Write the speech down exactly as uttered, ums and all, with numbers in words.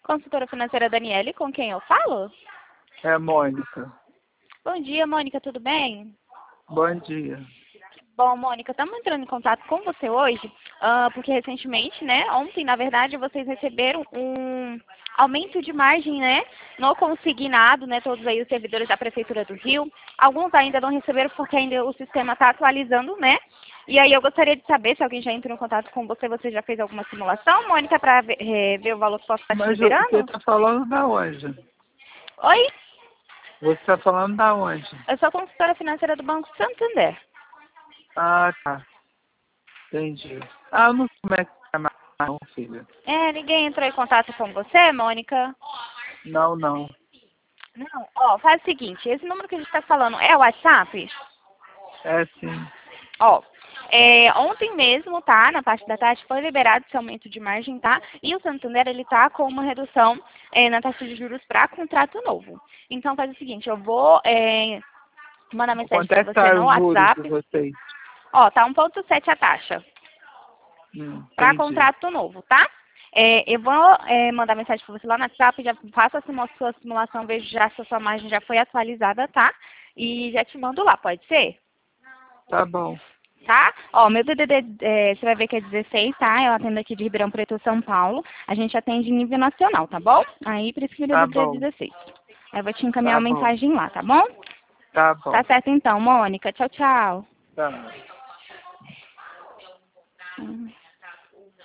Consultora financeira Daniele, com quem eu falo? É a Mônica. Bom dia, Mônica, tudo bem? Bom dia. Bom, Mônica, estamos entrando em contato com você hoje, ah, porque recentemente, né, ontem, na verdade, vocês receberam um aumento de margem, né, no consignado, né, todos aí os servidores da Prefeitura do Rio. Alguns ainda não receberam porque ainda o sistema está atualizando, né? E aí eu gostaria de saber se alguém já entrou em contato com você, você já fez alguma simulação, Mônica, para ver, eh, ver o valor que posso estar te Mas o- liberando? você está falando da onde? Oi? Você está falando da onde? Eu sou consultora financeira do Banco Santander. Ah, tá. Entendi. Ah, eu não sei como é que é mais, não, filha. É, ninguém entrou em contato com você, Mônica? Não, não. Não, ó, faz o seguinte, esse número que a gente está falando é o WhatsApp? É sim. Ó, é, ontem mesmo, tá, na parte da taxa foi liberado esse aumento de margem, tá? E o Santander, ele tá com uma redução é, na taxa de juros para contrato novo. Então faz o seguinte, eu vou é, mandar mensagem Quanto para é que você tá no os juros de WhatsApp. vocês? Ó, tá um ponto sete a taxa Hum, para entendi. contrato novo, tá? É, eu vou é, mandar mensagem para você lá no WhatsApp, já faço a simula- sua simulação, vejo já se a sua margem já foi atualizada, tá? E já te mando lá, pode ser? Tá bom. Tá? Ó, meu D D D, é, você vai ver que é dezesseis, tá? Eu atendo aqui de Ribeirão Preto, São Paulo. A gente atende em nível nacional, tá bom? Aí, por isso que meu Tá D D D é bom. dezesseis. Aí eu vou te encaminhar Tá uma bom. mensagem lá, tá bom? Tá bom. Tá certo então, Mônica. Tchau, tchau. Tá.